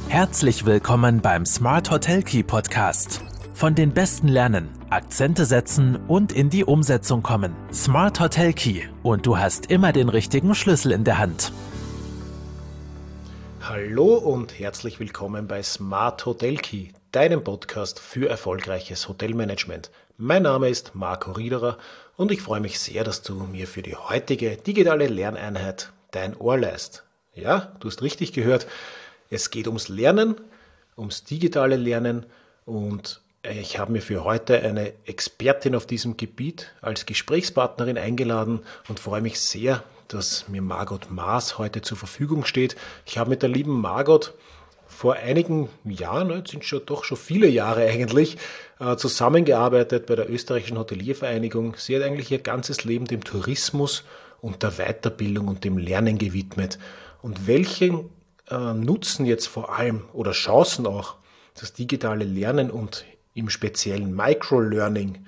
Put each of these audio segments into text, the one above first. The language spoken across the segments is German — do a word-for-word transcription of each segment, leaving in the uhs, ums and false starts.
Herzlich willkommen beim Smart Hotel Key Podcast. Von den Besten lernen, Akzente setzen und in die Umsetzung kommen. Smart Hotel Key und du hast immer den richtigen Schlüssel in der Hand. Hallo und herzlich willkommen bei Smart Hotel Key, deinem Podcast für erfolgreiches Hotelmanagement. Mein Name ist Marco Riederer und ich freue mich sehr, dass du mir für die heutige digitale Lerneinheit dein Ohr leist. Ja, du hast richtig gehört. Es geht ums Lernen, ums digitale Lernen und ich habe mir für heute eine Expertin auf diesem Gebiet als Gesprächspartnerin eingeladen und freue mich sehr, dass mir Margot Maas heute zur Verfügung steht. Ich habe mit der lieben Margot vor einigen Jahren, jetzt sind schon doch schon viele Jahre eigentlich, zusammengearbeitet bei der Österreichischen Hoteliervereinigung. Sie hat eigentlich ihr ganzes Leben dem Tourismus und der Weiterbildung und dem Lernen gewidmet. Und welchen Nutzen jetzt vor allem oder Chancen auch das digitale Lernen und im speziellen Microlearning,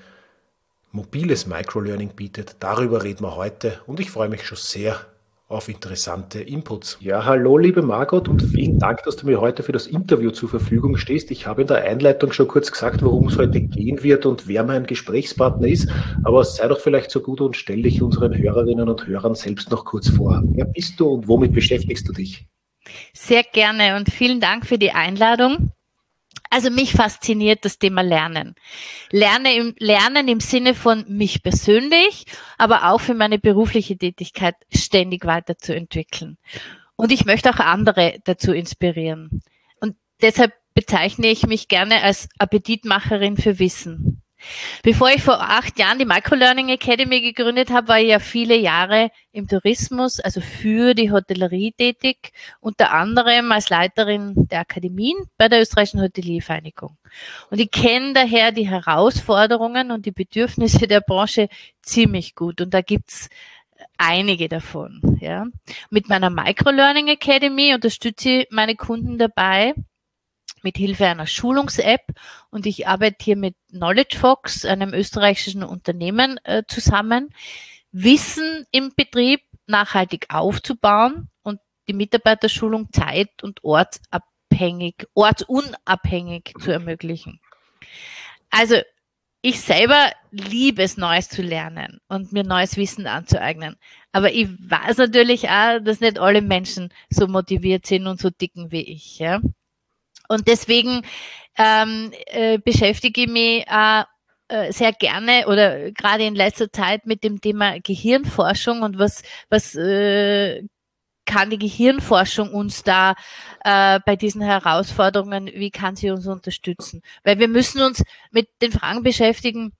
mobiles Microlearning bietet, darüber reden wir heute und ich freue mich schon sehr auf interessante Inputs. Ja, hallo liebe Margot und vielen Dank, dass du mir heute für das Interview zur Verfügung stehst. Ich habe in der Einleitung schon kurz gesagt, worum es heute gehen wird und wer mein Gesprächspartner ist, aber sei doch vielleicht so gut und stell dich unseren Hörerinnen und Hörern selbst noch kurz vor. Wer bist du und womit beschäftigst du dich? Sehr gerne und vielen Dank für die Einladung. Also mich fasziniert das Thema Lernen. Lerne im, Lernen im Sinne von mich persönlich, aber auch für meine berufliche Tätigkeit ständig weiterzuentwickeln. Und ich möchte auch andere dazu inspirieren. Und deshalb bezeichne ich mich gerne als Appetitmacherin für Wissen. Bevor ich vor acht Jahren die Microlearning Academy gegründet habe, war ich ja viele Jahre im Tourismus, also für die Hotellerie tätig, unter anderem als Leiterin der Akademien bei der Österreichischen Hoteliervereinigung. Und ich kenne daher die Herausforderungen und die Bedürfnisse der Branche ziemlich gut. Und da gibt's einige davon. Ja. Mit meiner Microlearning Academy unterstütze ich meine Kunden dabei, mit Hilfe einer Schulungs-App und ich arbeite hier mit KnowledgeFox, einem österreichischen Unternehmen, äh, zusammen, Wissen im Betrieb nachhaltig aufzubauen und die Mitarbeiterschulung zeit- und ortsabhängig, ortsunabhängig zu ermöglichen. Also ich selber liebe es, Neues zu lernen und mir neues Wissen anzueignen. Aber ich weiß natürlich auch, dass nicht alle Menschen so motiviert sind und so dicken wie ich, ja. Und deswegen ähm, äh, beschäftige ich mich äh, äh, sehr gerne oder gerade in letzter Zeit mit dem Thema Gehirnforschung und was, was äh, kann die Gehirnforschung uns da äh, bei diesen Herausforderungen, wie kann sie uns unterstützen? Weil wir müssen uns mit den Fragen beschäftigen,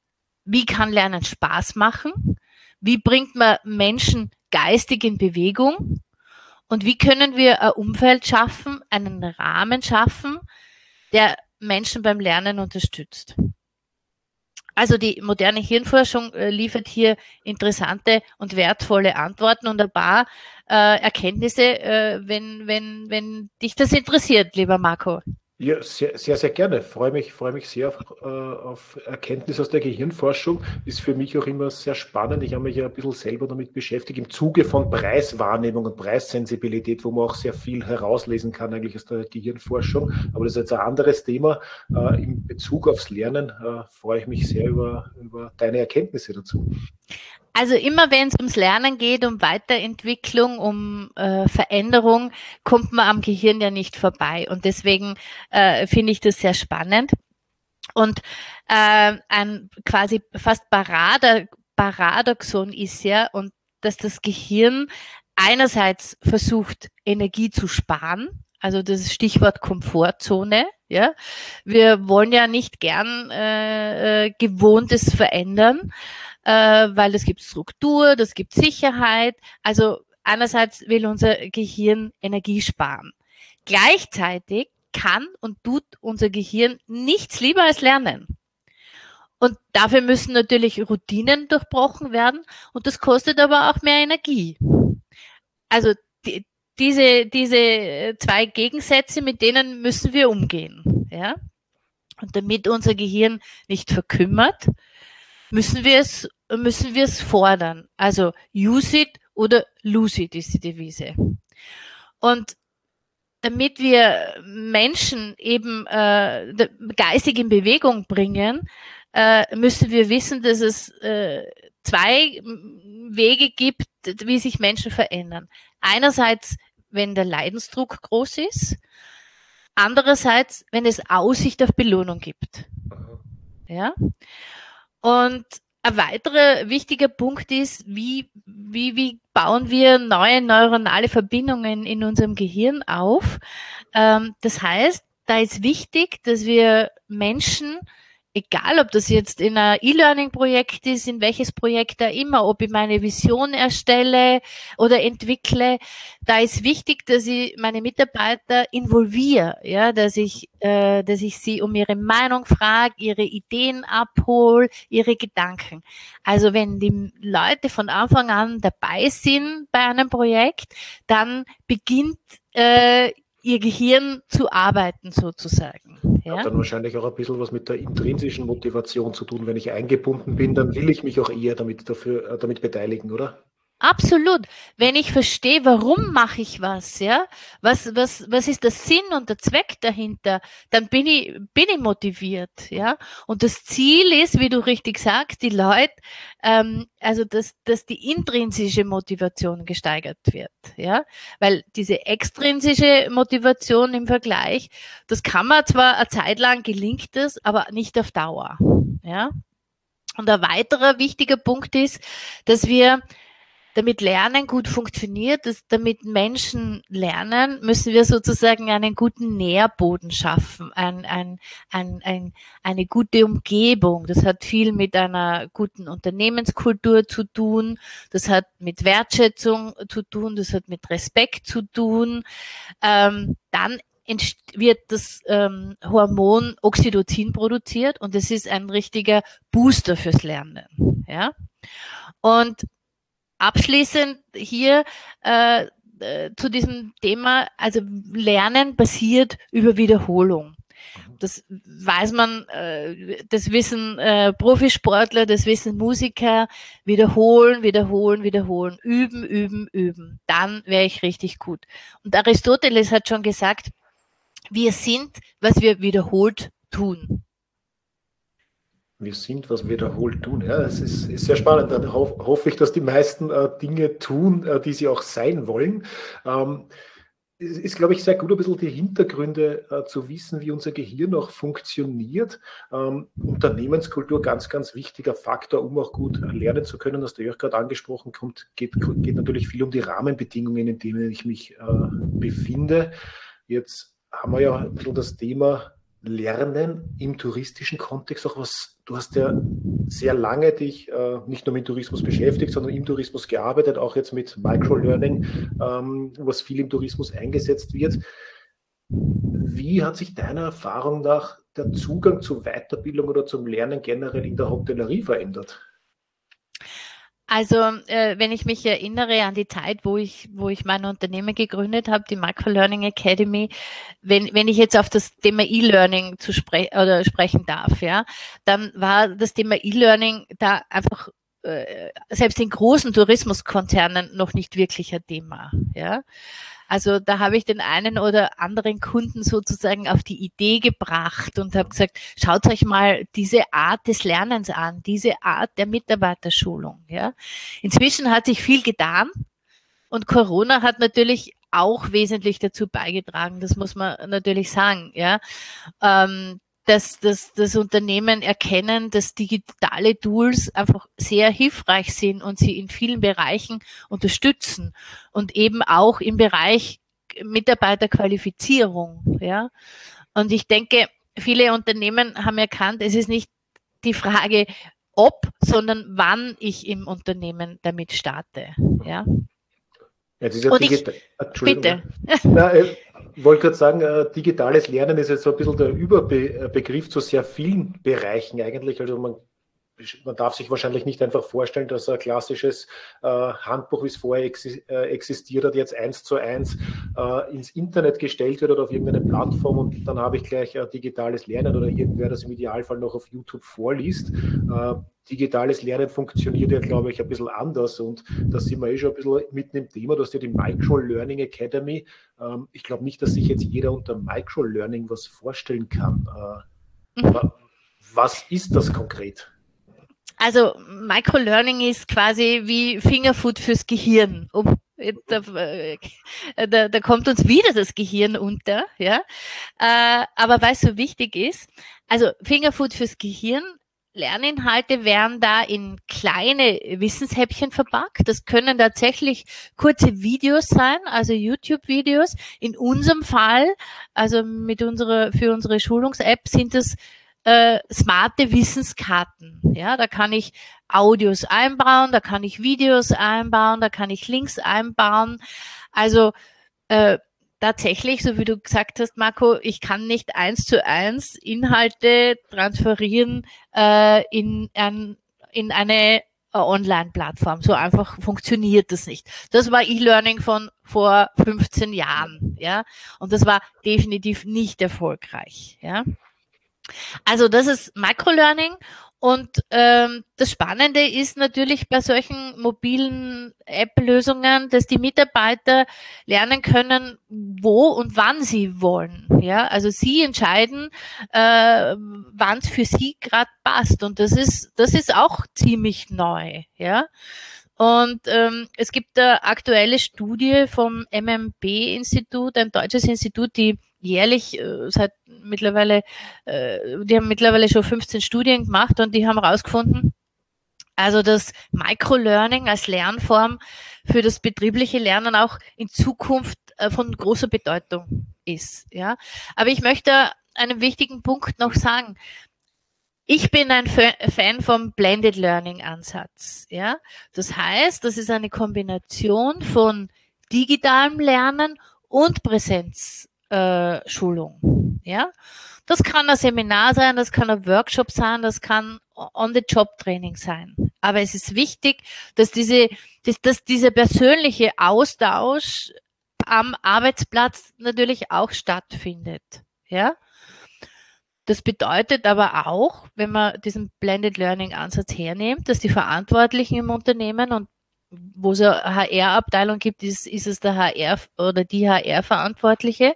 wie kann Lernen Spaß machen? Wie bringt man Menschen geistig in Bewegung? Und wie können wir ein Umfeld schaffen, einen Rahmen schaffen, der Menschen beim Lernen unterstützt? Also die moderne Hirnforschung äh, liefert hier interessante und wertvolle Antworten und ein paar äh, Erkenntnisse, äh, wenn, wenn, wenn dich das interessiert, lieber Marco. Ja, sehr, sehr, sehr gerne. Freue mich, freue mich sehr auf, äh, auf Erkenntnis aus der Gehirnforschung. Ist für mich auch immer sehr spannend. Ich habe mich ja ein bisschen selber damit beschäftigt, im Zuge von Preiswahrnehmung und Preissensibilität, wo man auch sehr viel herauslesen kann eigentlich aus der Gehirnforschung. Aber das ist jetzt ein anderes Thema. Äh, in Bezug aufs Lernen äh, freue ich mich sehr über, über deine Erkenntnisse dazu. Also immer wenn es ums Lernen geht, um Weiterentwicklung, um äh, Veränderung, kommt man am Gehirn ja nicht vorbei. Und deswegen äh, finde ich das sehr spannend. Und äh, ein quasi fast Parade, Paradoxon ist ja, und dass das Gehirn einerseits versucht, Energie zu sparen, also das Stichwort Komfortzone. Ja, wir wollen ja nicht gern äh, Gewohntes verändern, äh, weil es gibt Struktur, das gibt Sicherheit. Also einerseits will unser Gehirn Energie sparen. Gleichzeitig kann und tut unser Gehirn nichts lieber als lernen. Und dafür müssen natürlich Routinen durchbrochen werden und das kostet aber auch mehr Energie. Also die, diese, diese zwei Gegensätze, mit denen müssen wir umgehen. Ja? Und damit unser Gehirn nicht verkümmert, müssen wir es, müssen wir es fordern. Also use it oder lose it ist die Devise. Und damit wir Menschen eben äh, geistig in Bewegung bringen, äh, müssen wir wissen, dass es äh, zwei Wege gibt, wie sich Menschen verändern. Einerseits, wenn der Leidensdruck groß ist, andererseits, wenn es Aussicht auf Belohnung gibt. Ja? Und ein weiterer wichtiger Punkt ist, wie, wie, wie bauen wir neue neuronale Verbindungen in unserem Gehirn auf. Ähm, das heißt, da ist wichtig, dass wir Menschen, egal ob das jetzt in ein E-Learning-Projekt ist, in welches Projekt da immer, ob ich meine Vision erstelle oder entwickle, da ist wichtig, dass ich meine Mitarbeiter involviere, ja, dass ich, äh, dass ich sie um ihre Meinung frage, ihre Ideen abhole, ihre Gedanken. Also wenn die Leute von Anfang an dabei sind bei einem Projekt, dann beginnt äh, ihr Gehirn zu arbeiten sozusagen. Ja? Hat dann wahrscheinlich auch ein bisschen was mit der intrinsischen Motivation zu tun. Wenn ich eingebunden bin, dann will ich mich auch eher damit, dafür, äh, damit beteiligen, oder? Absolut. Wenn ich verstehe, warum mache ich was, ja, was, was, was ist der Sinn und der Zweck dahinter, dann bin ich, bin ich motiviert, ja. Und das Ziel ist, wie du richtig sagst, die Leute, ähm, also dass, dass die intrinsische Motivation gesteigert wird, ja, weil diese extrinsische Motivation im Vergleich, das kann man zwar eine Zeit lang gelingt es, aber nicht auf Dauer, ja. Und ein weiterer wichtiger Punkt ist, dass wir damit Lernen gut funktioniert, dass damit Menschen lernen, müssen wir sozusagen einen guten Nährboden schaffen, ein, ein, ein, ein, eine gute Umgebung. Das hat viel mit einer guten Unternehmenskultur zu tun, das hat mit Wertschätzung zu tun, das hat mit Respekt zu tun. Ähm, dann wird das ähm, Hormon Oxytocin produziert und es ist ein richtiger Booster fürs Lernen. Ja? Und abschließend hier äh, äh, zu diesem Thema, also Lernen basiert über Wiederholung. Das weiß man, äh, das wissen äh, Profisportler, das wissen Musiker, wiederholen, wiederholen, wiederholen, üben, üben, üben. Dann wäre ich richtig gut. Und Aristoteles hat schon gesagt, wir sind, was wir wiederholt tun. Wir sind, was wir wiederholt tun. Ja, es ist, ist sehr spannend. Dann ho hoffe ich, dass die meisten äh, Dinge tun, äh, die sie auch sein wollen. Ähm, es ist, glaube ich, sehr gut, ein bisschen die Hintergründe äh, zu wissen, wie unser Gehirn auch funktioniert. Ähm, Unternehmenskultur, ganz, ganz wichtiger Faktor, um auch gut lernen zu können. Das du auch gerade angesprochen kommt, geht, geht natürlich viel um die Rahmenbedingungen, in denen ich mich äh, befinde. Jetzt haben wir ja ein bisschen das Thema Lernen im touristischen Kontext, auch was, du hast ja sehr lange dich äh, nicht nur mit Tourismus beschäftigt, sondern im Tourismus gearbeitet, auch jetzt mit Microlearning, ähm, was viel im Tourismus eingesetzt wird. Wie hat sich deiner Erfahrung nach der Zugang zu Weiterbildung oder zum Lernen generell in der Hotellerie verändert? Also, äh, wenn ich mich erinnere an die Zeit, wo ich, wo ich mein Unternehmen gegründet habe, die Microlearning Academy, wenn, wenn ich jetzt auf das Thema E-Learning zu spre oder sprechen darf, ja, dann war das Thema E-Learning da einfach äh, selbst in großen Tourismuskonzernen noch nicht wirklich ein Thema, ja. Also da habe ich den einen oder anderen Kunden sozusagen auf die Idee gebracht und habe gesagt, schaut euch mal diese Art des Lernens an, diese Art der Mitarbeiterschulung. Ja. Inzwischen hat sich viel getan und Corona hat natürlich auch wesentlich dazu beigetragen, das muss man natürlich sagen. Ja. Ähm, dass, dass das Unternehmen erkennen, dass digitale Tools einfach sehr hilfreich sind und sie in vielen Bereichen unterstützen und eben auch im Bereich Mitarbeiterqualifizierung. Ja. Und ich denke, viele Unternehmen haben erkannt, es ist nicht die Frage, ob, sondern wann ich im Unternehmen damit starte. Ja. Jetzt ist ja und ich, Entschuldigung. bitte. Na, ich wollte gerade sagen, äh, digitales Lernen ist jetzt so ein bisschen der Überbegriff zu sehr vielen Bereichen eigentlich. Also man man darf sich wahrscheinlich nicht einfach vorstellen, dass ein klassisches äh, Handbuch, wie es vorher exi äh, existiert hat, jetzt eins zu eins äh, ins Internet gestellt wird oder auf irgendeine Plattform und dann habe ich gleich äh, digitales Lernen oder irgendwer das im Idealfall noch auf YouTube vorliest. Äh, digitales Lernen funktioniert ja, glaube ich, ein bisschen anders und da sind wir eh schon ein bisschen mitten im Thema. Du hast ja die Micro-Learning Academy. Ähm, ich glaube nicht, dass sich jetzt jeder unter Micro-Learning was vorstellen kann. Äh, mhm. Was ist das konkret? Also Microlearning ist quasi wie Fingerfood fürs Gehirn. Um, da, da, da kommt uns wieder das Gehirn unter, ja. Äh, aber weil es so wichtig ist, also Fingerfood fürs Gehirn, Lerninhalte werden da in kleine Wissenshäppchen verpackt. Das können tatsächlich kurze Videos sein, also YouTube-Videos. In unserem Fall, also mit unserer, für unsere Schulungs-App sind es Äh, smarte Wissenskarten. Ja, da kann ich Audios einbauen, da kann ich Videos einbauen, da kann ich Links einbauen. Also äh, tatsächlich, so wie du gesagt hast, Marco, ich kann nicht eins zu eins Inhalte transferieren äh, in, ein, in eine Online-Plattform. So einfach funktioniert das nicht. Das war E-Learning von vor fünfzehn Jahren, ja, und das war definitiv nicht erfolgreich, ja. Also das ist Microlearning und ähm, das Spannende ist natürlich bei solchen mobilen App-Lösungen, dass die Mitarbeiter lernen können, wo und wann sie wollen. Ja, also sie entscheiden, äh, wann es für sie gerade passt und das ist das ist auch ziemlich neu. Ja. Und ähm, es gibt eine aktuelle Studie vom M M B-Institut, ein deutsches Institut, die jährlich äh, seit mittlerweile, äh, die haben mittlerweile schon fünfzehn Studien gemacht und die haben herausgefunden, also dass Microlearning als Lernform für das betriebliche Lernen auch in Zukunft äh, von großer Bedeutung ist. Ja, aber ich möchte einen wichtigen Punkt noch sagen. Ich bin ein Fan vom Blended Learning Ansatz. Ja, das heißt, das ist eine Kombination von digitalem Lernen und Präsenzschulung. Äh, ja, das kann ein Seminar sein, das kann ein Workshop sein, das kann On-the-Job-Training sein. Aber es ist wichtig, dass diese, dass, dass dieser persönliche Austausch am Arbeitsplatz natürlich auch stattfindet. Ja. Das bedeutet aber auch, wenn man diesen Blended Learning Ansatz hernimmt, dass die Verantwortlichen im Unternehmen und wo es eine H R-Abteilung gibt, ist, ist es der H R oder die H R-Verantwortliche.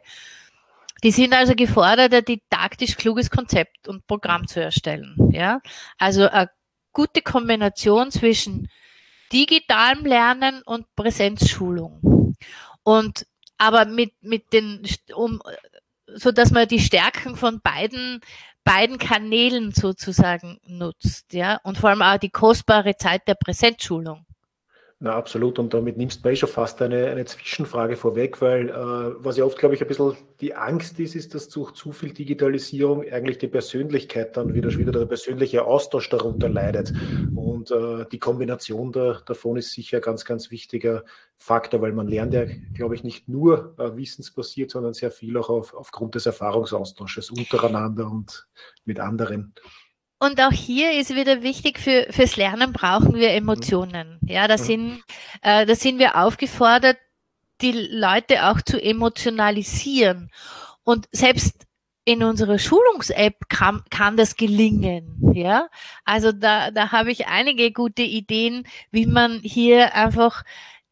Die sind also gefordert, ein didaktisch kluges Konzept und Programm zu erstellen. Ja, also eine gute Kombination zwischen digitalem Lernen und Präsenzschulung. Und aber mit mit den um so dass man die Stärken von beiden, beiden Kanälen sozusagen nutzt, ja, und vor allem auch die kostbare Zeit der Präsenzschulung. Na, absolut. Und damit nimmst du mir schon fast eine, eine Zwischenfrage vorweg, weil äh, was ja oft, glaube ich, ein bisschen die Angst ist, ist, dass durch zu viel Digitalisierung eigentlich die Persönlichkeit dann wieder, wieder der persönliche Austausch darunter leidet. Und äh, die Kombination da, davon ist sicher ein ganz, ganz wichtiger Faktor, weil man lernt ja, glaube ich, nicht nur äh, wissensbasiert, sondern sehr viel auch auf, aufgrund des Erfahrungsaustausches untereinander und mit anderen. Und auch hier ist wieder wichtig, für fürs Lernen brauchen wir Emotionen. Ja, da sind, äh, da sind wir aufgefordert, die Leute auch zu emotionalisieren. Und selbst in unserer Schulungs-App kann, kann das gelingen. Ja, also da, da habe ich einige gute Ideen, wie man hier einfach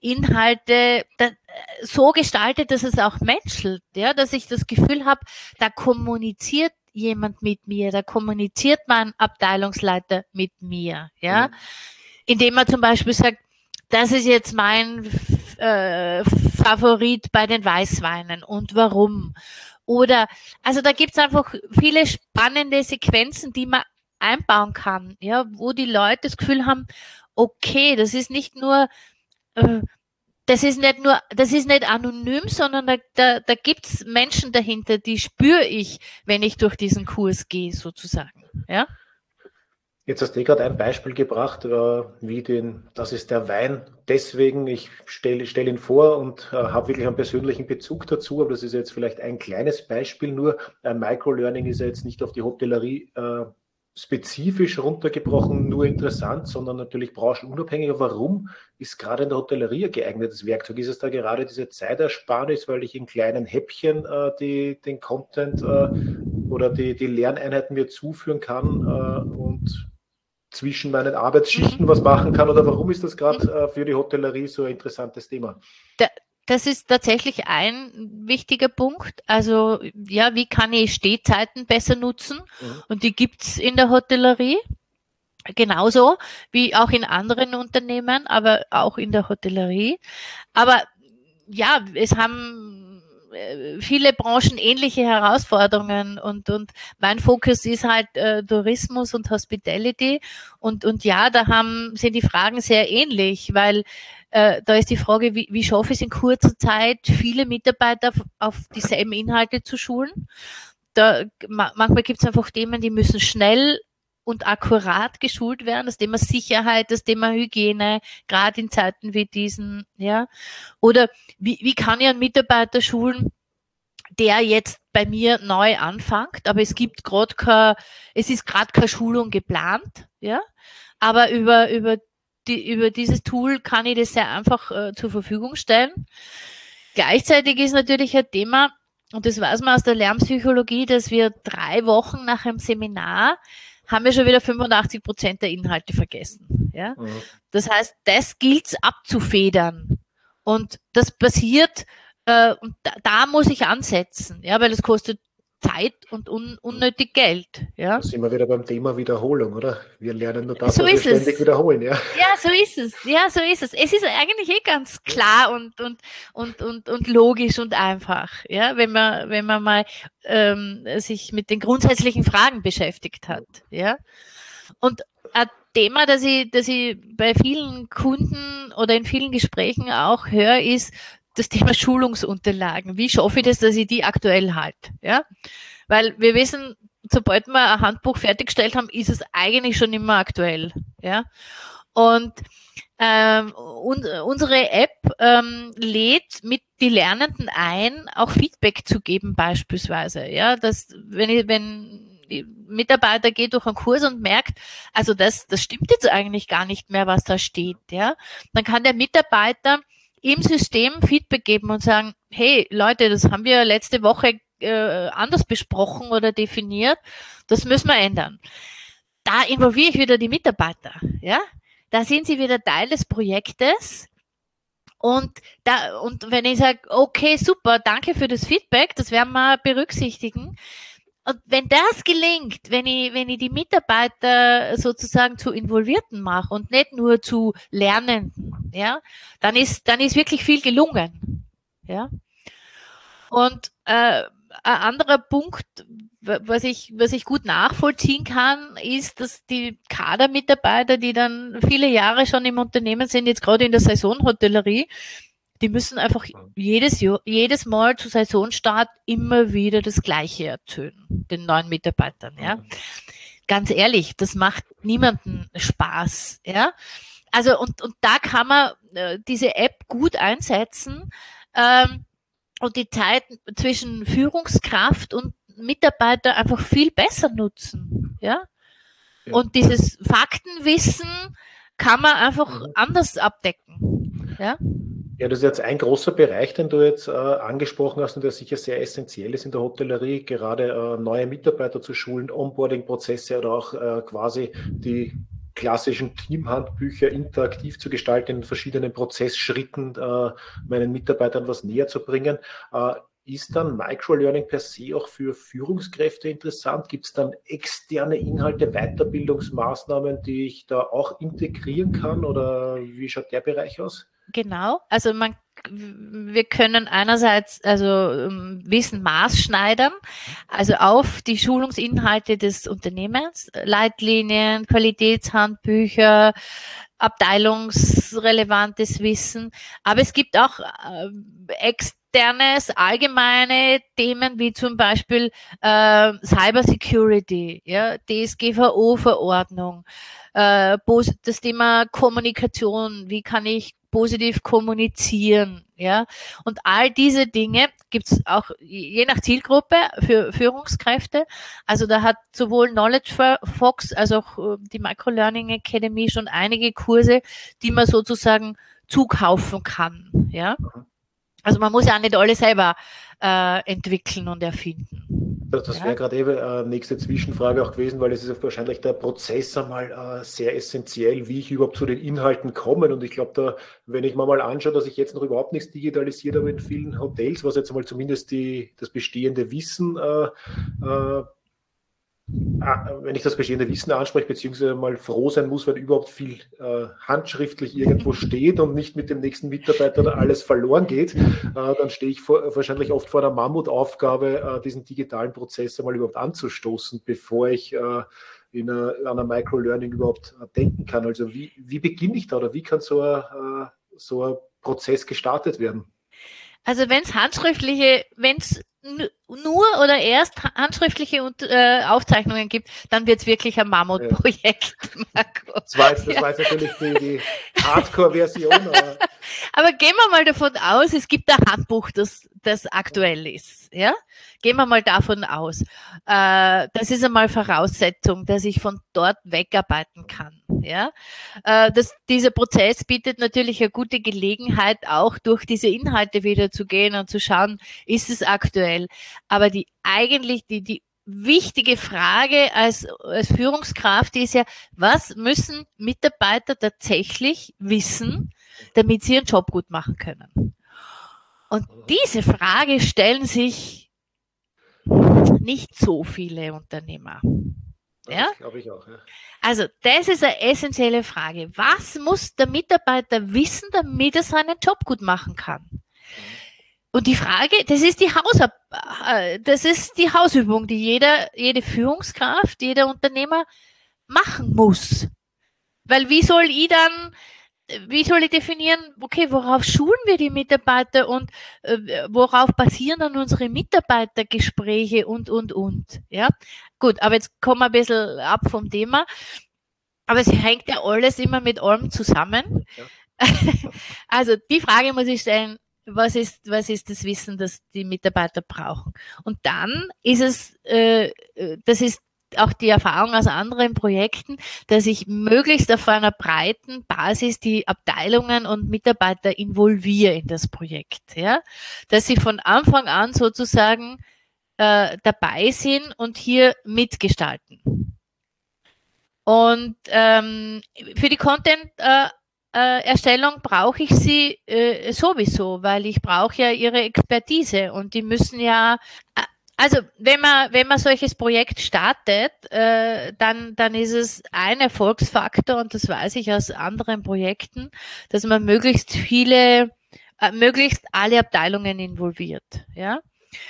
Inhalte da, so gestaltet, dass es auch menschelt. Ja, dass ich das Gefühl habe, da kommuniziert jemand mit mir, da kommuniziert mein Abteilungsleiter mit mir, ja, mhm. indem man zum Beispiel sagt, das ist jetzt mein äh, Favorit bei den Weißweinen und warum. Oder, also da gibt's einfach viele spannende Sequenzen, die man einbauen kann, ja, wo die Leute das Gefühl haben, okay, das ist nicht nur äh, Das ist nicht nur, das ist nicht anonym, sondern da, da, da gibt's Menschen dahinter, die spüre ich, wenn ich durch diesen Kurs gehe, sozusagen. Ja? Jetzt hast du gerade ein Beispiel gebracht, wie den, das ist der Wein. Deswegen, ich stelle stell ihn vor und äh, habe wirklich einen persönlichen Bezug dazu, aber das ist jetzt vielleicht ein kleines Beispiel nur. Ein Microlearning ist ja jetzt nicht auf die Hotellerie äh, spezifisch runtergebrochen nur interessant, sondern natürlich branchenunabhängig. Warum ist gerade in der Hotellerie ein geeignetes Werkzeug? Ist es da gerade diese Zeitersparnis, weil ich in kleinen Häppchen äh, die, den Content äh, oder die, die Lerneinheiten mir zuführen kann äh, und zwischen meinen Arbeitsschichten was machen kann? Oder warum ist das gerade äh, für die Hotellerie so ein interessantes Thema? Der Das ist tatsächlich ein wichtiger Punkt. Also ja, wie kann ich Stehzeiten besser nutzen? Mhm. Und die gibt's in der Hotellerie. Genauso wie auch in anderen Unternehmen, aber auch in der Hotellerie. Aber ja, es haben äh, viele Branchen ähnliche Herausforderungen und, und mein Fokus ist halt äh, Tourismus und Hospitality und, und ja, da haben, sind die Fragen sehr ähnlich, weil äh, da ist die Frage, wie, wie schaffe ich es in kurzer Zeit, viele Mitarbeiter auf, auf dieselben Inhalte zu schulen? Da, ma, manchmal gibt es einfach Themen, die müssen schnell und akkurat geschult werden, das Thema Sicherheit, das Thema Hygiene, gerade in Zeiten wie diesen, ja. Oder wie, wie kann ich einen Mitarbeiter schulen, der jetzt bei mir neu anfängt, aber es gibt gerade keine, es ist gerade keine Schulung geplant, ja. Aber über, über die, über dieses Tool kann ich das sehr einfach äh, zur Verfügung stellen. Gleichzeitig ist natürlich ein Thema, und das weiß man aus der Lernpsychologie, dass wir drei Wochen nach einem Seminar haben wir schon wieder fünfundachtzig Prozent der Inhalte vergessen. Ja? Mhm. Das heißt, das gilt es abzufedern. Und das passiert, äh, und da, da muss ich ansetzen, ja, weil es kostet Zeit und un, unnötig Geld. Ja? Da sind wir wieder beim Thema Wiederholung, oder? Wir lernen nur das, so was wir ständig es. wiederholen. Ja? ja, so ist es. Ja, so ist es. Es ist eigentlich eh ganz klar und, und, und, und, und logisch und einfach, ja, wenn man, wenn man mal ähm, sich mit den grundsätzlichen Fragen beschäftigt hat. Ja? Und ein Thema, das ich, das ich bei vielen Kunden oder in vielen Gesprächen auch höre, ist das Thema Schulungsunterlagen. Wie schaffe ich das, dass ich die aktuell halte? Ja? Weil wir wissen, sobald wir ein Handbuch fertiggestellt haben, ist es eigentlich schon immer aktuell. Ja? Und ähm, un unsere App ähm, lädt mit die Lernenden ein, auch Feedback zu geben beispielsweise. Ja? Dass, wenn ich, wenn Mitarbeiter geht durch einen Kurs und merkt, also das, das stimmt jetzt eigentlich gar nicht mehr, was da steht. Ja? Dann kann der Mitarbeiter im System Feedback geben und sagen, hey Leute, das haben wir letzte Woche äh, anders besprochen oder definiert, das müssen wir ändern. Da involviere ich wieder die Mitarbeiter, ja, da sind sie wieder Teil des Projektes und da, und wenn ich sage, okay, super, danke für das Feedback, das werden wir berücksichtigen. Und wenn das gelingt, wenn ich, wenn ich die Mitarbeiter sozusagen zu Involvierten mache und nicht nur zu Lernenden, ja, dann ist, dann ist wirklich viel gelungen, ja. Und äh, ein anderer Punkt, was ich, was ich gut nachvollziehen kann, ist, dass die Kadermitarbeiter, die dann viele Jahre schon im Unternehmen sind, jetzt gerade in der Saisonhotellerie, die müssen einfach jedes Jahr, jedes Mal zu Saisonstart immer wieder das Gleiche erzählen, den neuen Mitarbeitern, ja. Ganz ehrlich, das macht niemanden Spaß, ja. Also, und, und da kann man äh, diese App gut einsetzen, ähm, und die Zeit zwischen Führungskraft und Mitarbeiter einfach viel besser nutzen, ja. ja. Und dieses Faktenwissen kann man einfach mhm. anders abdecken, ja. Ja, das ist jetzt ein großer Bereich, den du jetzt äh, angesprochen hast und der sicher sehr essentiell ist in der Hotellerie, gerade äh, neue Mitarbeiter zu schulen, Onboarding-Prozesse oder auch äh, quasi die klassischen Teamhandbücher interaktiv zu gestalten, in verschiedenen Prozessschritten äh, meinen Mitarbeitern was näher zu bringen. Äh, ist dann Microlearning per se auch für Führungskräfte interessant? Gibt es dann externe Inhalte, Weiterbildungsmaßnahmen, die ich da auch integrieren kann oder wie schaut der Bereich aus? Genau, also man, wir können einerseits also Wissen maßschneidern, also auf die Schulungsinhalte des Unternehmens, Leitlinien, Qualitätshandbücher, abteilungsrelevantes Wissen, aber es gibt auch äh, externes, allgemeine Themen wie zum Beispiel äh, Cybersecurity, ja, D S G V O-Verordnung, äh, das Thema Kommunikation, wie kann ich positiv kommunizieren, ja. Und all diese Dinge gibt es auch je nach Zielgruppe für Führungskräfte. Also da hat sowohl Knowledge Fox als auch die Microlearning Academy schon einige Kurse, die man sozusagen zukaufen kann, ja. Also man muss ja auch nicht alle selber äh, entwickeln und erfinden. Das, das wäre gerade eben eine nächste Zwischenfrage auch gewesen, weil es ist wahrscheinlich der Prozess einmal äh, sehr essentiell, wie ich überhaupt zu den Inhalten komme. Und ich glaube, da, wenn ich mir mal anschaue, dass ich jetzt noch überhaupt nichts digitalisiert habe in vielen Hotels, was jetzt mal zumindest die, das bestehende Wissen äh, äh, wenn ich das bestehende Wissen anspreche, beziehungsweise mal froh sein muss, wenn überhaupt viel äh, handschriftlich irgendwo steht und nicht mit dem nächsten Mitarbeiter da alles verloren geht, äh, dann stehe ich vor, wahrscheinlich oft vor der Mammutaufgabe, äh, diesen digitalen Prozess einmal überhaupt anzustoßen, bevor ich äh, in einer, einer Microlearning überhaupt äh, denken kann. Also wie, wie beginne ich da oder wie kann so ein, äh, so ein Prozess gestartet werden? Also wenn es handschriftliche, wenn es nur oder erst handschriftliche äh, Aufzeichnungen gibt, dann wird es wirklich ein Mammutprojekt, ja. Marco. Das war jetzt, das ja. war jetzt natürlich die, die Hardcore-Version. Aber, aber gehen wir mal davon aus, es gibt ein Handbuch, das, das aktuell ist. Ja? Gehen wir mal davon aus. Äh, das ist einmal Voraussetzung, dass ich von dort wegarbeiten kann. Ja? Äh, das, dieser Prozess bietet natürlich eine gute Gelegenheit, auch durch diese Inhalte wieder zu gehen und zu schauen, ist es aktuell. Aber die eigentlich, die, die wichtige Frage als, als Führungskraft ist ja, was müssen Mitarbeiter tatsächlich wissen, damit sie ihren Job gut machen können? Und diese Frage stellen sich nicht so viele Unternehmer. Ja? Das glaube ich auch, ja. Also das ist eine essentielle Frage. Was muss der Mitarbeiter wissen, damit er seinen Job gut machen kann? Und die Frage, das ist die Hausab das ist die Hausübung, die jeder, jede Führungskraft, jeder Unternehmer machen muss. Weil wie soll ich dann, wie soll ich definieren, okay, worauf schulen wir die Mitarbeiter und äh, worauf basieren dann unsere Mitarbeitergespräche und, und, und. Ja, gut, aber jetzt kommen wir ein bisschen ab vom Thema. Aber es hängt ja alles immer mit allem zusammen. Ja. Also die Frage muss ich stellen, Was ist, was ist das Wissen, das die Mitarbeiter brauchen? Und dann ist es, äh, das ist auch die Erfahrung aus anderen Projekten, dass ich möglichst auf einer breiten Basis die Abteilungen und Mitarbeiter involviere in das Projekt, ja, dass sie von Anfang an sozusagen äh, dabei sind und hier mitgestalten. Und ähm, für die Content äh, Äh, Erstellung brauche ich sie äh, sowieso, weil ich brauche ja ihre Expertise und die müssen ja, also wenn man wenn man solches Projekt startet, äh, dann dann ist es ein Erfolgsfaktor und das weiß ich aus anderen Projekten, dass man möglichst viele, äh, möglichst alle Abteilungen involviert, ja.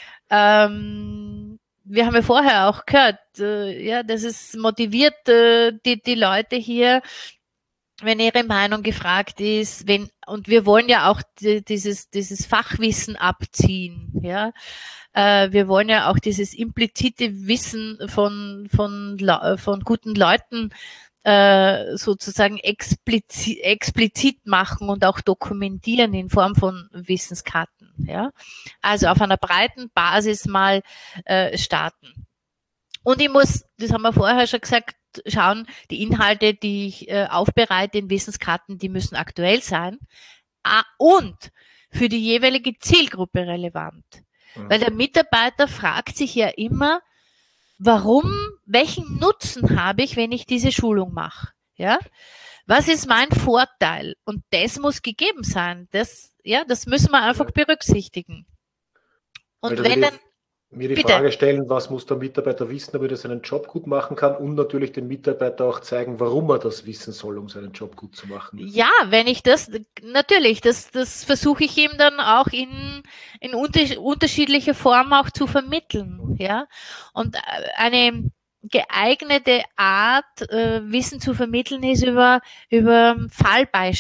Ähm, wir haben ja vorher auch gehört, äh, ja, das ist motiviert äh, die die Leute hier, wenn ihre Meinung gefragt ist, wenn, und wir wollen ja auch die, dieses, dieses Fachwissen abziehen, ja. Äh, wir wollen ja auch dieses implizite Wissen von, von, von guten Leuten, äh, sozusagen explizit, explizit machen und auch dokumentieren in Form von Wissenskarten, ja. Also auf einer breiten Basis mal, äh, starten. Und ich muss, das haben wir vorher schon gesagt, schauen, die Inhalte, die ich äh, aufbereite in Wissenskarten, die müssen aktuell sein ah, und für die jeweilige Zielgruppe relevant. Mhm. Weil der Mitarbeiter fragt sich ja immer, warum, welchen Nutzen habe ich, wenn ich diese Schulung mache? Ja? Was ist mein Vorteil? Und das muss gegeben sein. Das, ja, das müssen wir einfach berücksichtigen. Und also wenn dann mir die Bitte. Frage stellen, was muss der Mitarbeiter wissen, damit er seinen Job gut machen kann und natürlich dem Mitarbeiter auch zeigen, warum er das wissen soll, um seinen Job gut zu machen. Ja, wenn ich das, natürlich, das, das versuche ich ihm dann auch in, in unter, unterschiedlicher Form auch zu vermitteln, ja. Und eine geeignete Art, äh, Wissen zu vermitteln ist über, über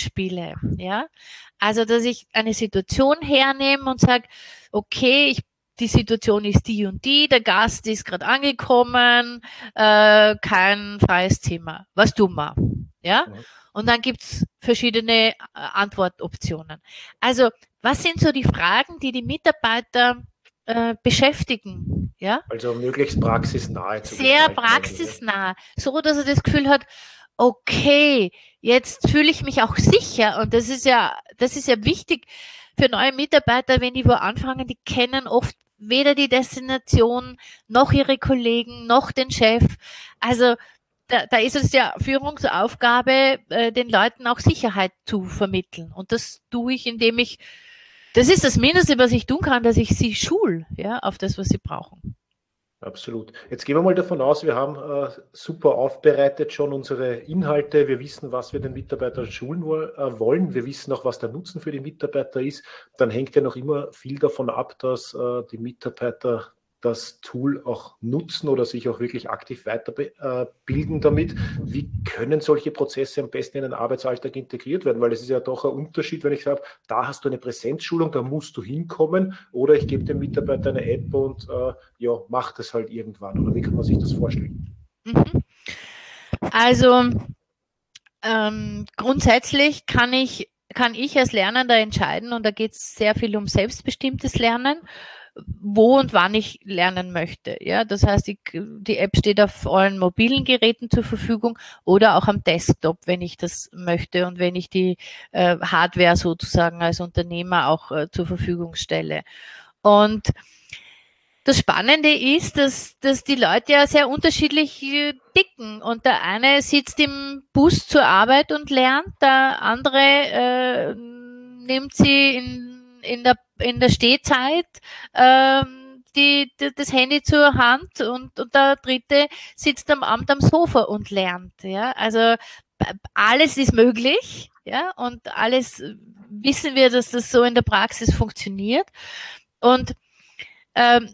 Fallbeispiele, ja. Also, dass ich eine Situation hernehme und sage, okay, ich die Situation ist die und die, der Gast ist gerade angekommen, äh, kein freies Zimmer. Was tun wir? Ja? Mhm. Und dann gibt's verschiedene äh, Antwortoptionen. Also, was sind so die Fragen, die die Mitarbeiter äh, beschäftigen? Ja? Also möglichst praxisnahe zu Sehr gestalten. praxisnah, so dass er das Gefühl hat, okay, jetzt fühle ich mich auch sicher. Und das ist ja, das ist ja wichtig für neue Mitarbeiter, wenn die wo anfangen, die kennen oft weder die Destination, noch ihre Kollegen, noch den Chef. Also da, da ist es ja Führungsaufgabe, äh, den Leuten auch Sicherheit zu vermitteln. Und das tue ich, indem ich, das ist das Mindeste, was ich tun kann, dass ich sie schule, ja, auf das, was sie brauchen. Absolut. Jetzt gehen wir mal davon aus, wir haben äh, super aufbereitet schon unsere Inhalte. Wir wissen, was wir den Mitarbeitern schulen wo, äh, wollen. Wir wissen auch, was der Nutzen für die Mitarbeiter ist. Dann hängt ja noch immer viel davon ab, dass äh, die Mitarbeiter das Tool auch nutzen oder sich auch wirklich aktiv weiterbilden damit. Wie können solche Prozesse am besten in den Arbeitsalltag integriert werden? Weil es ist ja doch ein Unterschied, wenn ich sage, da hast du eine Präsenzschulung, da musst du hinkommen, oder ich gebe dem Mitarbeiter eine App und äh, ja, mach das halt irgendwann. Oder wie kann man sich das vorstellen? Mhm. Also ähm, grundsätzlich kann ich, kann ich als Lernender entscheiden, und da geht es sehr viel um selbstbestimmtes Lernen, wo und wann ich lernen möchte. Ja, das heißt, die, die App steht auf allen mobilen Geräten zur Verfügung oder auch am Desktop, wenn ich das möchte und wenn ich die äh, Hardware sozusagen als Unternehmer auch äh, zur Verfügung stelle. Und das Spannende ist, dass, dass die Leute ja sehr unterschiedlich äh, ticken, und der eine sitzt im Bus zur Arbeit und lernt, der andere äh, nimmt sie in in der, in der Stehzeit ähm, die, die, das Handy zur Hand, und, und der dritte sitzt am Abend am Sofa und lernt. Ja? Also alles ist möglich, ja, und alles wissen wir, dass das so in der Praxis funktioniert. Und ähm,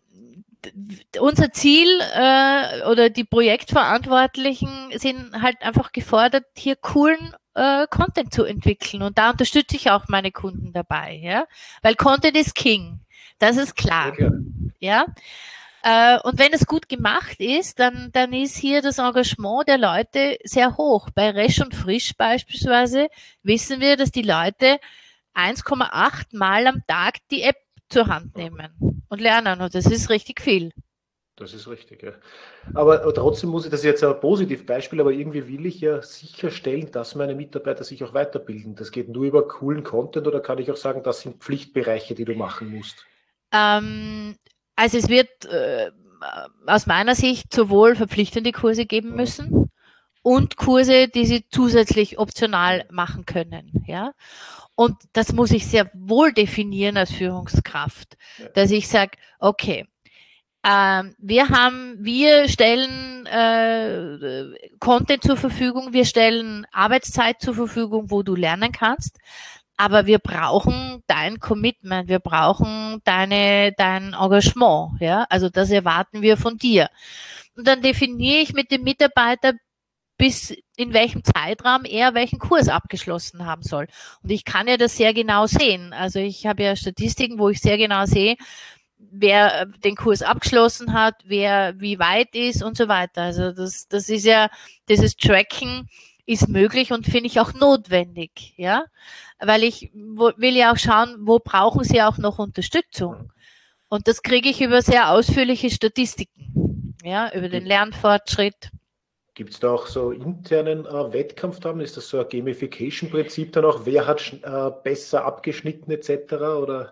unser Ziel äh, oder die Projektverantwortlichen sind halt einfach gefordert, hier coolen äh, Content zu entwickeln. Und da unterstütze ich auch meine Kunden dabei, ja, weil Content ist King. Das ist klar, Ja, klar. ja. Äh, und wenn es gut gemacht ist, dann dann ist hier das Engagement der Leute sehr hoch. Bei Resch und Frisch beispielsweise wissen wir, dass die Leute eins Komma acht Mal am Tag die App zur Hand nehmen und lernen, und das ist richtig viel. Das ist richtig, ja. Aber, aber trotzdem muss ich, das ist jetzt ein Positivbeispiel, aber irgendwie will ich ja sicherstellen, dass meine Mitarbeiter sich auch weiterbilden. Das geht nur über coolen Content, oder kann ich auch sagen, das sind Pflichtbereiche, die du machen musst? Ähm, also es wird äh, aus meiner Sicht sowohl verpflichtende Kurse geben Mhm. müssen und Kurse, die sie zusätzlich optional machen können, ja. Und das muss ich sehr wohl definieren als Führungskraft, Ja. dass ich sage, okay, ähm, wir haben, wir stellen äh, Content zur Verfügung, wir stellen Arbeitszeit zur Verfügung, wo du lernen kannst, aber wir brauchen dein Commitment, wir brauchen deine, dein Engagement, ja, also das erwarten wir von dir. Und dann definiere ich mit dem Mitarbeiter, bis in welchem Zeitraum er welchen Kurs abgeschlossen haben soll. Und ich kann ja das sehr genau sehen. Also ich habe ja Statistiken, wo ich sehr genau sehe, wer den Kurs abgeschlossen hat, wer wie weit ist und so weiter. Also das, das ist ja, dieses Tracking ist möglich und finde ich auch notwendig, ja, weil ich wo, will ja auch schauen, wo brauchen sie auch noch Unterstützung. Und das kriege ich über sehr ausführliche Statistiken, ja, über den Lernfortschritt. Gibt es da auch so internen äh, Wettkampf dann? Ist das so ein Gamification-Prinzip dann auch? Wer hat äh, besser abgeschnitten et cetera? Oder?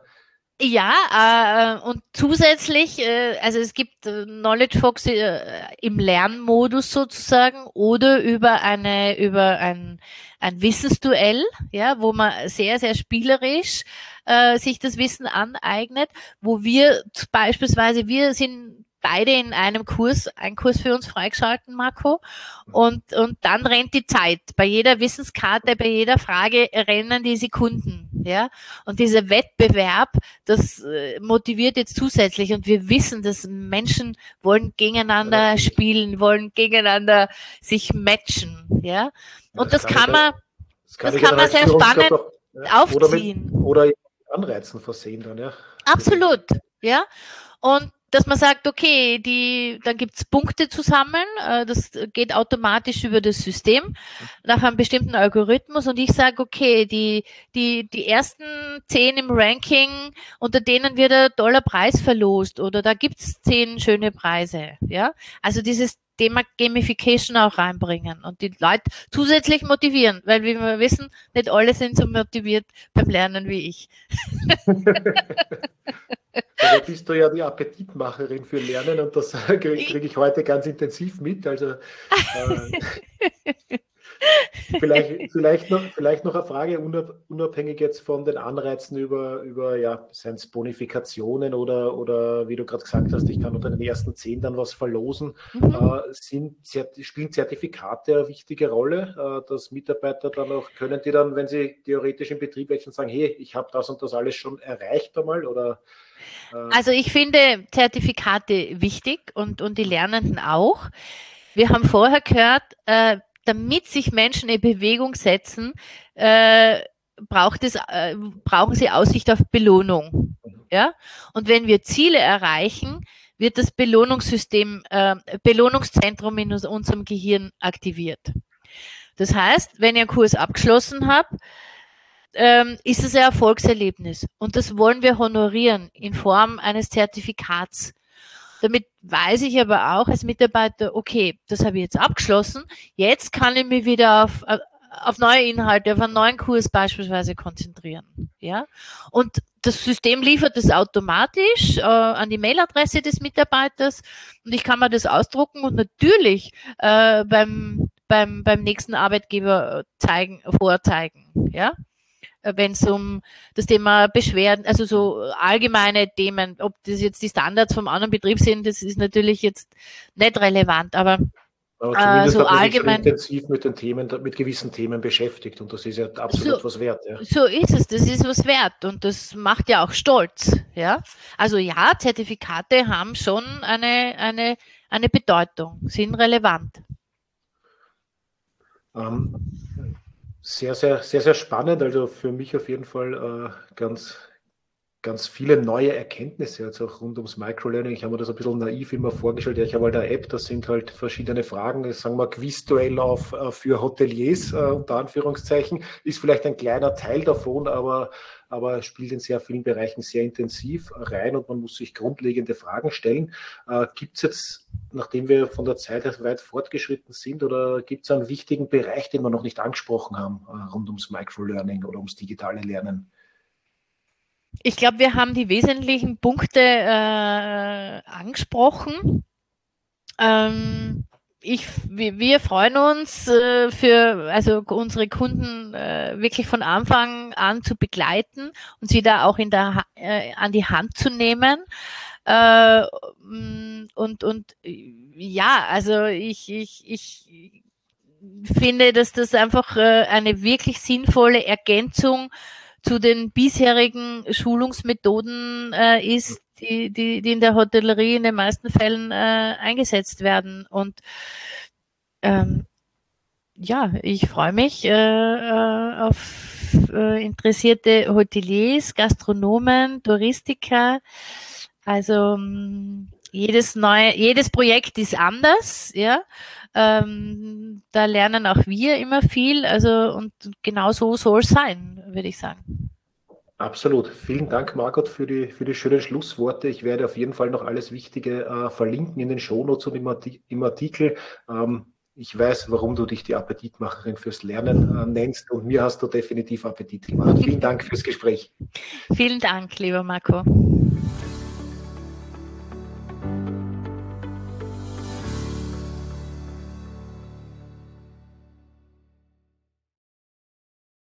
Ja, äh, und zusätzlich, äh, also es gibt äh, Knowledge Fox äh, im Lernmodus sozusagen oder über eine über ein ein Wissensduell, ja, wo man sehr sehr spielerisch äh, sich das Wissen aneignet, wo wir beispielsweise wir sind beide in einem Kurs, ein Kurs für uns freigeschalten, Marco. Und, und dann rennt die Zeit. Bei jeder Wissenskarte, bei jeder Frage rennen die Sekunden, ja. Und dieser Wettbewerb, das äh, motiviert jetzt zusätzlich. Und wir wissen, dass Menschen wollen gegeneinander ja, spielen, wollen gegeneinander sich matchen, ja. Und das, das kann, kann man, das kann, das kann man sehr spannend auch, ja, aufziehen. Oder, mit, oder Anreizen versehen dann, ja. Absolut, ja. Und dass man sagt, okay, die, dann gibt's Punkte zu sammeln, äh, das geht automatisch über das System nach einem bestimmten Algorithmus und ich sage, okay, die, die, die ersten zehn im Ranking, unter denen wird ein toller Preis verlost oder da gibt's zehn schöne Preise, ja. Also dieses Thema Gamification auch reinbringen und die Leute zusätzlich motivieren, weil wie wir wissen, nicht alle sind so motiviert beim Lernen wie ich. Da bist du ja die Appetitmacherin für Lernen und das kriege krieg ich heute ganz intensiv mit. Also äh, vielleicht, vielleicht, noch, vielleicht noch eine Frage, unabhängig jetzt von den Anreizen über, über ja, seien es Bonifikationen oder, oder wie du gerade gesagt hast, ich kann unter den ersten zehn dann was verlosen. Mhm. Äh, sind, spielen Zertifikate eine wichtige Rolle, äh, dass Mitarbeiter dann auch, können die dann, wenn sie theoretisch im Betrieb wechseln, sagen, hey, ich habe das und das alles schon erreicht einmal oder also ich finde Zertifikate wichtig und, und die Lernenden auch. Wir haben vorher gehört, äh, damit sich Menschen in Bewegung setzen, äh, braucht es, äh, brauchen sie Aussicht auf Belohnung. Ja? Und wenn wir Ziele erreichen, wird das Belohnungssystem, äh, Belohnungszentrum in unserem Gehirn aktiviert. Das heißt, wenn ich einen Kurs abgeschlossen habe, ähm, ist es ein Erfolgserlebnis. Und das wollen wir honorieren in Form eines Zertifikats. Damit weiß ich aber auch als Mitarbeiter, okay, das habe ich jetzt abgeschlossen, jetzt kann ich mich wieder auf, auf neue Inhalte, auf einen neuen Kurs beispielsweise konzentrieren. Ja? Und das System liefert das automatisch äh, an die Mailadresse des Mitarbeiters und ich kann mir das ausdrucken und natürlich äh, beim, beim, beim nächsten Arbeitgeber zeigen, vorzeigen. Ja? Wenn es um das Thema Beschwerden, also so allgemeine Themen, ob das jetzt die Standards vom anderen Betrieb sind, das ist natürlich jetzt nicht relevant, aber, aber zumindest äh, so hat man sich allgemein schon intensiv mit den Themen, mit gewissen Themen beschäftigt und das ist ja absolut so, was wert. Ja. So ist es, das ist was wert und das macht ja auch stolz. Ja? Also ja, Zertifikate haben schon eine, eine, eine Bedeutung, sind relevant. Ähm, Sehr, sehr, sehr, sehr spannend. Also für mich auf jeden Fall äh, ganz, ganz viele neue Erkenntnisse, jetzt auch rund ums Microlearning. Ich habe mir das ein bisschen naiv immer vorgestellt. Ja, ich habe halt eine App, das sind halt verschiedene Fragen. Das sagen wir Quizduell auf äh, für Hoteliers, äh, unter Anführungszeichen. Ist vielleicht ein kleiner Teil davon, aber, aber spielt in sehr vielen Bereichen sehr intensiv rein und man muss sich grundlegende Fragen stellen. Äh, gibt es jetzt, nachdem wir von der Zeit weit fortgeschritten sind, oder gibt es einen wichtigen Bereich, den wir noch nicht angesprochen haben, äh, rund ums Microlearning oder ums digitale Lernen? Ich glaube, wir haben die wesentlichen Punkte äh, angesprochen. Ähm, ich, wir, wir freuen uns äh, für also unsere Kunden äh, wirklich von Anfang an zu begleiten und sie da auch in der, äh, an die Hand zu nehmen. Äh, und, und ja, also ich, ich, ich finde, dass das einfach äh, eine wirklich sinnvolle Ergänzung zu den bisherigen Schulungsmethoden äh, ist, die, die, die in der Hotellerie in den meisten Fällen äh, eingesetzt werden. Und ähm, ja, ich freue mich äh, auf äh, interessierte Hoteliers, Gastronomen, Touristiker. Also jedes neue, jedes Projekt ist anders, ja. Ähm, da lernen auch wir immer viel, also und genau so soll es sein, würde ich sagen. Absolut. Vielen Dank, Margot, für die, für die schönen Schlussworte. Ich werde auf jeden Fall noch alles Wichtige äh, verlinken in den Shownotes und im, Arti im Artikel. Ähm, ich weiß, warum du dich die Appetitmacherin fürs Lernen äh, nennst und mir hast du definitiv Appetit gemacht. Vielen Dank fürs Gespräch. Vielen Dank, lieber Marco.